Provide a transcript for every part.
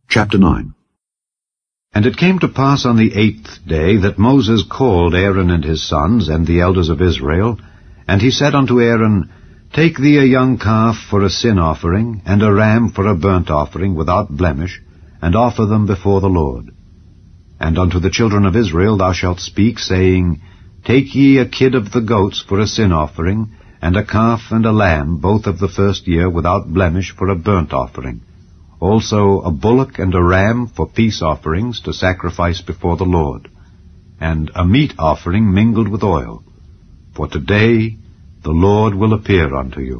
Chapter 9. And it came to pass on the 8th day that Moses called Aaron and his sons and the elders of Israel, and he said unto Aaron, Take thee a young calf for a sin offering, and a ram for a burnt offering without blemish, and offer them before the Lord. And unto the children of Israel thou shalt speak, saying, Take ye a kid of the goats for a sin offering, and a calf and a lamb, both of the first year, without blemish, for a burnt offering. Also a bullock and a ram for peace offerings to sacrifice before the Lord, and a meat offering mingled with oil. For today the Lord will appear unto you.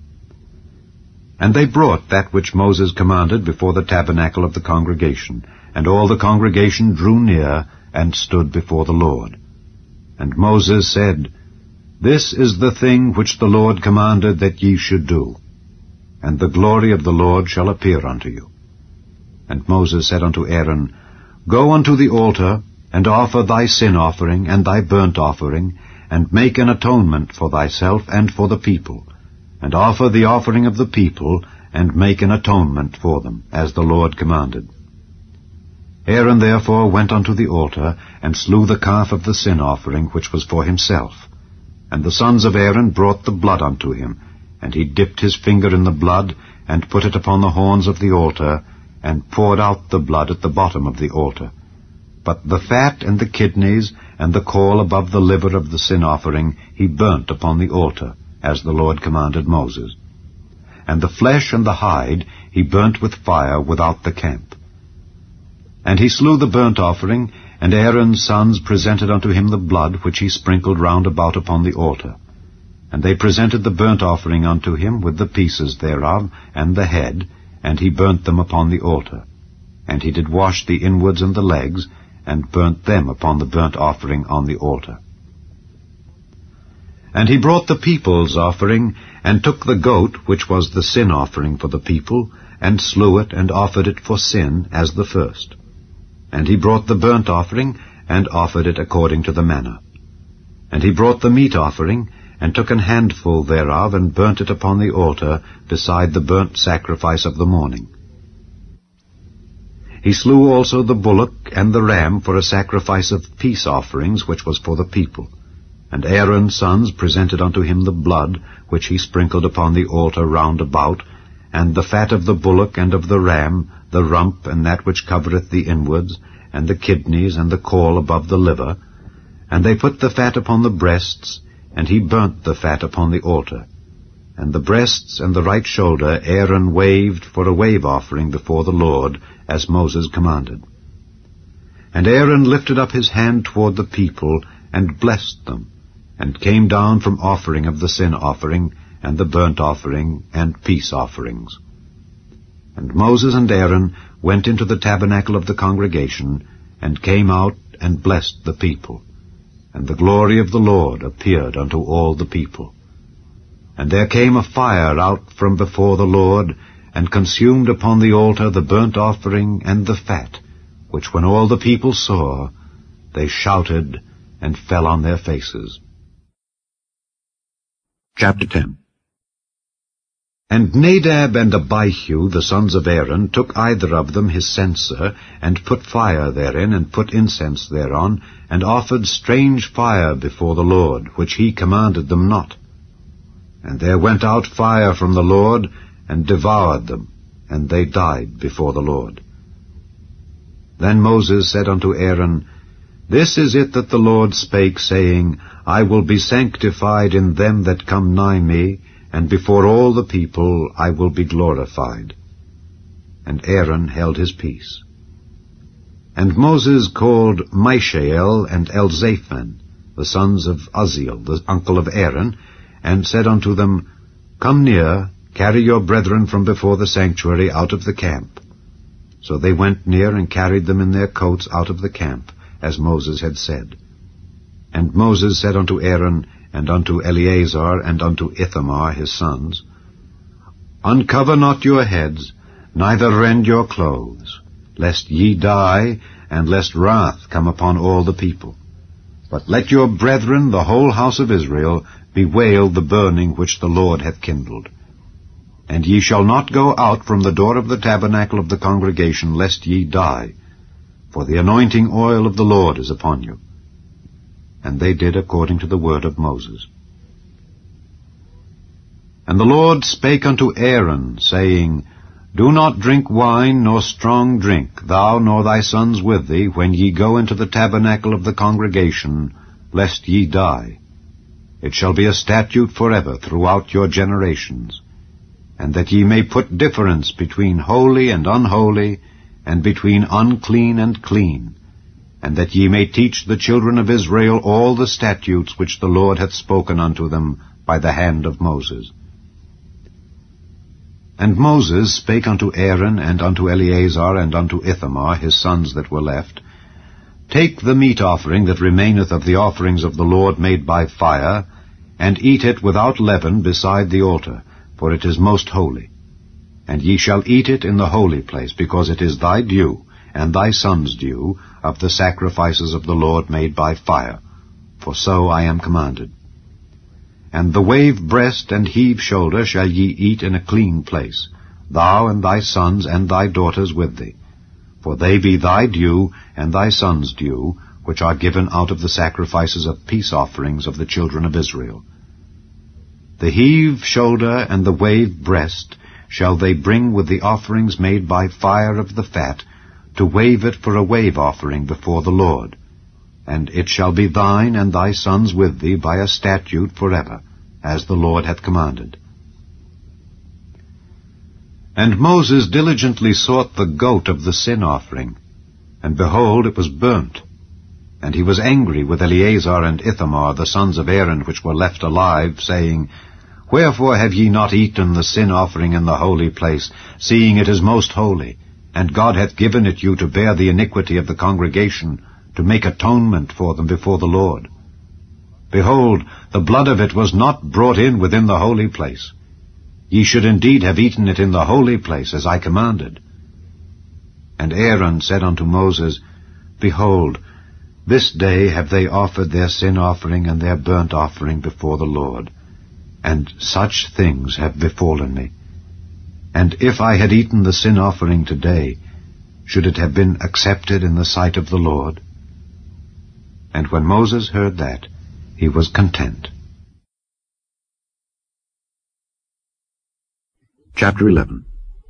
And they brought that which Moses commanded before the tabernacle of the congregation, and all the congregation drew near and stood before the Lord. And Moses said, This is the thing which the Lord commanded that ye should do, and the glory of the Lord shall appear unto you. And Moses said unto Aaron, Go unto the altar, and offer thy sin offering and thy burnt offering, and make an atonement for thyself and for the people, and offer the offering of the people, and make an atonement for them, as the Lord commanded. Aaron therefore went unto the altar, and slew the calf of the sin offering, which was for himself. And the sons of Aaron brought the blood unto him, and he dipped his finger in the blood, and put it upon the horns of the altar, and poured out the blood at the bottom of the altar. But the fat and the kidneys, and the caul above the liver of the sin offering, he burnt upon the altar, as the Lord commanded Moses. And the flesh and the hide he burnt with fire without the camp. And he slew the burnt offering, and Aaron's sons presented unto him the blood which he sprinkled round about upon the altar. And they presented the burnt offering unto him with the pieces thereof, and the head, and he burnt them upon the altar. And he did wash the inwards and the legs, and burnt them upon the burnt offering on the altar. And he brought the people's offering, and took the goat, which was the sin offering for the people, and slew it, and offered it for sin, as the first. And he brought the burnt offering, and offered it according to the manner. And he brought the meat offering, and took an handful thereof, and burnt it upon the altar, beside the burnt sacrifice of the morning. He slew also the bullock and the ram for a sacrifice of peace offerings, which was for the people. And Aaron's sons presented unto him the blood, which he sprinkled upon the altar round about, and the fat of the bullock and of the ram, the rump, and that which covereth the inwards, and the kidneys, and the caul above the liver. And they put the fat upon the breasts, and he burnt the fat upon the altar. And the breasts and the right shoulder Aaron waved for a wave offering before the Lord, as Moses commanded. And Aaron lifted up his hand toward the people, and blessed them, and came down from offering of the sin offering, and the burnt offering, and peace offerings. And Moses and Aaron went into the tabernacle of the congregation, and came out and blessed the people. And the glory of the Lord appeared unto all the people. And there came a fire out from before the Lord, and consumed upon the altar the burnt offering and the fat, which when all the people saw, they shouted and fell on their faces. Chapter 10. And Nadab and Abihu, the sons of Aaron, took either of them his censer, and put fire therein, and put incense thereon, and offered strange fire before the Lord, which he commanded them not. And there went out fire from the Lord, and devoured them, and they died before the Lord. Then Moses said unto Aaron, This is it that the Lord spake, saying, I will be sanctified in them that come nigh me, and before all the people I will be glorified. And Aaron held his peace. And Moses called Mishael and Elzaphan, the sons of Uzziel, the uncle of Aaron, and said unto them, Come near, carry your brethren from before the sanctuary out of the camp. So they went near and carried them in their coats out of the camp, as Moses had said. And Moses said unto Aaron, and unto Eleazar, and unto Ithamar his sons, Uncover not your heads, neither rend your clothes, lest ye die, and lest wrath come upon all the people. But let your brethren, the whole house of Israel, bewail the burning which the Lord hath kindled. And ye shall not go out from the door of the tabernacle of the congregation, lest ye die, for the anointing oil of the Lord is upon you. And they did according to the word of Moses. And the Lord spake unto Aaron, saying, Do not drink wine nor strong drink, thou nor thy sons with thee, when ye go into the tabernacle of the congregation, lest ye die. It shall be a statute forever throughout your generations, and that ye may put difference between holy and unholy, and between unclean and clean, and that ye may teach the children of Israel all the statutes which the Lord hath spoken unto them by the hand of Moses. And Moses spake unto Aaron, and unto Eleazar, and unto Ithamar, his sons that were left, Take the meat offering that remaineth of the offerings of the Lord made by fire, and eat it without leaven beside the altar, for it is most holy. And ye shall eat it in the holy place, because it is thy due, and thy son's due, of the sacrifices of the Lord made by fire, for so I am commanded. And the wave breast and heave shoulder shall ye eat in a clean place, thou and thy sons and thy daughters with thee, for they be thy due and thy son's due, which are given out of the sacrifices of peace offerings of the children of Israel. The heave shoulder and the wave breast shall they bring with the offerings made by fire of the fat, to wave it for a wave offering before the Lord. And it shall be thine and thy sons with thee by a statute forever, as the Lord hath commanded. And Moses diligently sought the goat of the sin offering, and behold, it was burnt. And he was angry with Eleazar and Ithamar, the sons of Aaron, which were left alive, saying, Wherefore have ye not eaten the sin offering in the holy place, seeing it is most holy, and God hath given it you to bear the iniquity of the congregation, to make atonement for them before the Lord? Behold, the blood of it was not brought in within the holy place. Ye should indeed have eaten it in the holy place, as I commanded. And Aaron said unto Moses, Behold, this day have they offered their sin offering and their burnt offering before the Lord, and such things have befallen me. And if I had eaten the sin offering today, should it have been accepted in the sight of the Lord? And when Moses heard that, he was content. Chapter 11.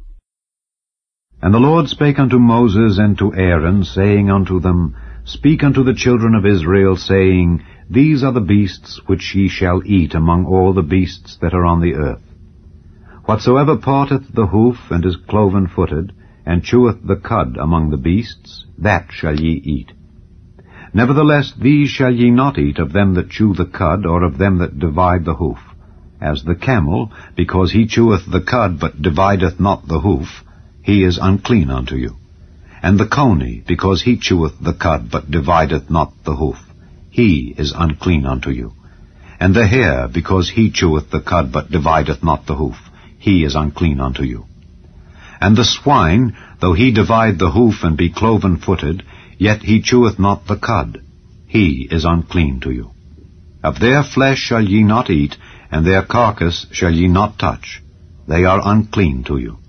And the Lord spake unto Moses and to Aaron, saying unto them, Speak unto the children of Israel, saying, These are the beasts which ye shall eat among all the beasts that are on the earth. Whatsoever parteth the hoof, and is cloven-footed, and cheweth the cud among the beasts, that shall ye eat. Nevertheless these shall ye not eat of them that chew the cud, or of them that divide the hoof. As the camel, because he cheweth the cud, but divideth not the hoof, he is unclean unto you. And the coney, because he cheweth the cud, but divideth not the hoof, he is unclean unto you. And the hare, because he cheweth the cud, but divideth not the hoof, he is unclean unto you. And the swine, though he divide the hoof and be cloven-footed, yet he cheweth not the cud, he is unclean to you. Of their flesh shall ye not eat, and their carcass shall ye not touch. They are unclean to you.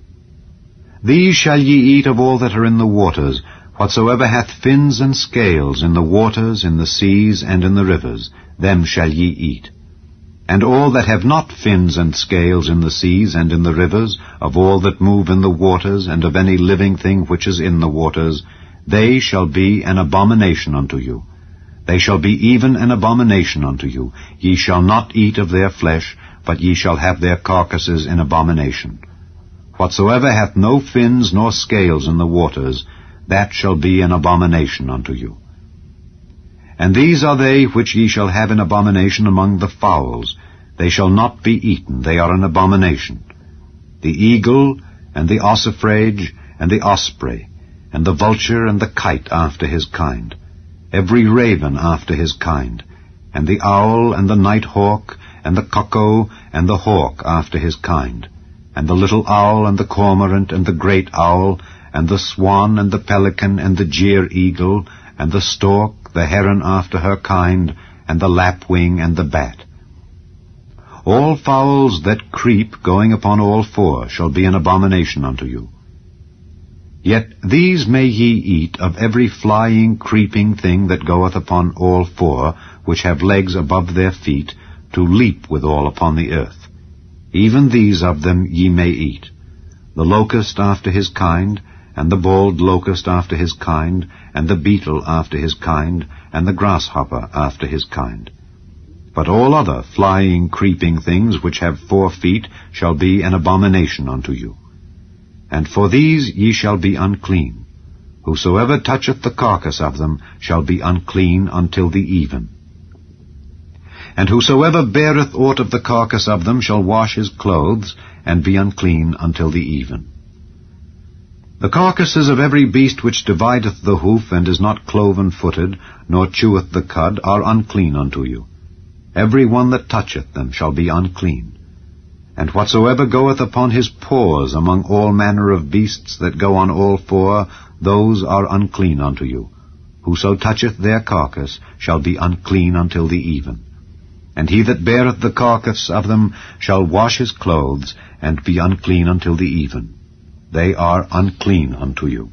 These shall ye eat of all that are in the waters, whatsoever hath fins and scales in the waters, in the seas, and in the rivers, them shall ye eat. And all that have not fins and scales in the seas and in the rivers, of all that move in the waters, and of any living thing which is in the waters, they shall be an abomination unto you. They shall be even an abomination unto you. Ye shall not eat of their flesh, but ye shall have their carcasses in abomination. Whatsoever hath no fins nor scales in the waters, that shall be an abomination unto you. And these are they which ye shall have in abomination among the fowls. They shall not be eaten, they are an abomination. The eagle, and the ossifrage, and the osprey, and the vulture, and the kite after his kind, every raven after his kind, and the owl, and the night hawk, and the cuckoo, and the hawk after his kind, and the little owl, and the cormorant, and the great owl, and the swan, and the pelican, and the jeer eagle, and the stork, the heron after her kind, and the lapwing, and the bat. All fowls that creep, going upon all four, shall be an abomination unto you. Yet these may ye eat of every flying, creeping thing that goeth upon all four, which have legs above their feet, to leap withal upon the earth. Even these of them ye may eat, the locust after his kind, and the bald locust after his kind, and the beetle after his kind, and the grasshopper after his kind. But all other flying, creeping things which have 4 feet shall be an abomination unto you. And for these ye shall be unclean. Whosoever toucheth the carcass of them shall be unclean until the even. And whosoever beareth aught of the carcass of them shall wash his clothes, and be unclean until the even. The carcasses of every beast which divideth the hoof, and is not cloven-footed, nor cheweth the cud, are unclean unto you. Every one that toucheth them shall be unclean. And whatsoever goeth upon his paws among all manner of beasts that go on all four, those are unclean unto you. Whoso toucheth their carcass shall be unclean until the even. And he that beareth the carcass of them shall wash his clothes, and be unclean until the even. They are unclean unto you.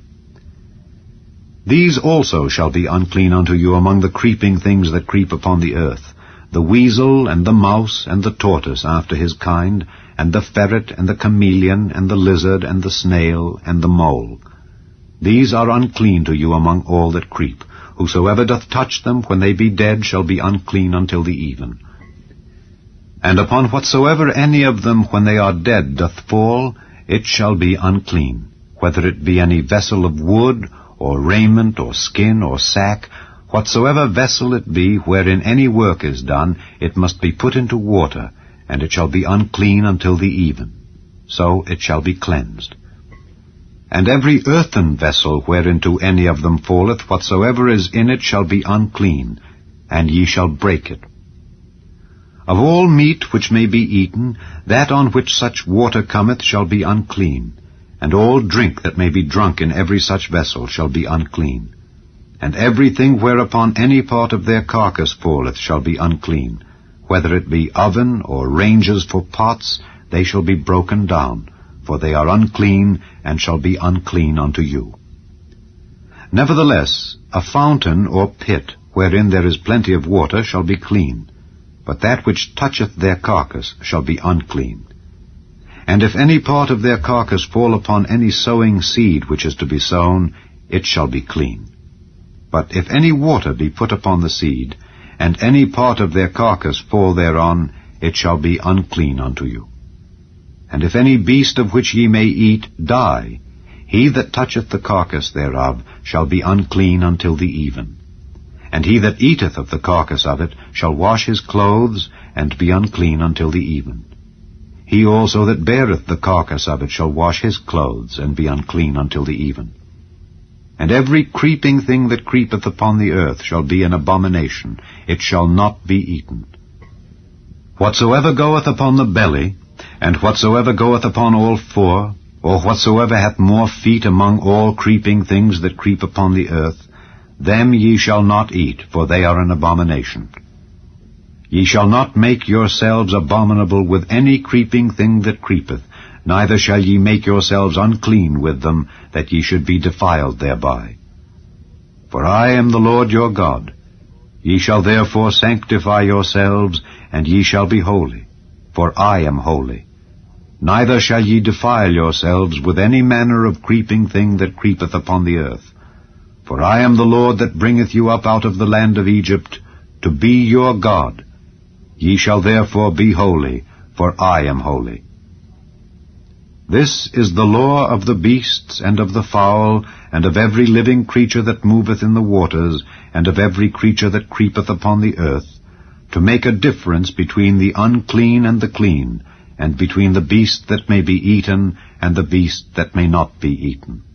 These also shall be unclean unto you among the creeping things that creep upon the earth, the weasel, and the mouse, and the tortoise after his kind, and the ferret, and the chameleon, and the lizard, and the snail, and the mole. These are unclean to you among all that creep. Whosoever doth touch them, when they be dead, shall be unclean until the even. And upon whatsoever any of them, when they are dead, doth fall, it shall be unclean, whether it be any vessel of wood, or raiment, or skin, or sack. Whatsoever vessel it be, wherein any work is done, it must be put into water, and it shall be unclean until the even. So it shall be cleansed. And every earthen vessel whereinto any of them falleth, whatsoever is in it shall be unclean, and ye shall break it. Of all meat which may be eaten, that on which such water cometh shall be unclean, and all drink that may be drunk in every such vessel shall be unclean. And everything whereupon any part of their carcass falleth shall be unclean, whether it be oven or ranges for pots, they shall be broken down, for they are unclean, and shall be unclean unto you. Nevertheless, a fountain or pit, wherein there is plenty of water, shall be clean, but that which toucheth their carcass shall be unclean. And if any part of their carcass fall upon any sowing seed which is to be sown, it shall be clean. But if any water be put upon the seed, and any part of their carcass fall thereon, it shall be unclean unto you. And if any beast of which ye may eat die, he that toucheth the carcass thereof shall be unclean until the even. And he that eateth of the carcass of it shall wash his clothes, and be unclean until the even. He also that beareth the carcass of it shall wash his clothes, and be unclean until the even. And every creeping thing that creepeth upon the earth shall be an abomination, it shall not be eaten. Whatsoever goeth upon the belly, and whatsoever goeth upon all four, or whatsoever hath more feet among all creeping things that creep upon the earth, them ye shall not eat, for they are an abomination. Ye shall not make yourselves abominable with any creeping thing that creepeth, neither shall ye make yourselves unclean with them, that ye should be defiled thereby. For I am the Lord your God. Ye shall therefore sanctify yourselves, and ye shall be holy, for I am holy. Neither shall ye defile yourselves with any manner of creeping thing that creepeth upon the earth. For I am the Lord that bringeth you up out of the land of Egypt, to be your God. Ye shall therefore be holy, for I am holy. This is the law of the beasts, and of the fowl, and of every living creature that moveth in the waters, and of every creature that creepeth upon the earth, to make a difference between the unclean and the clean, and between the beast that may be eaten, and the beast that may not be eaten.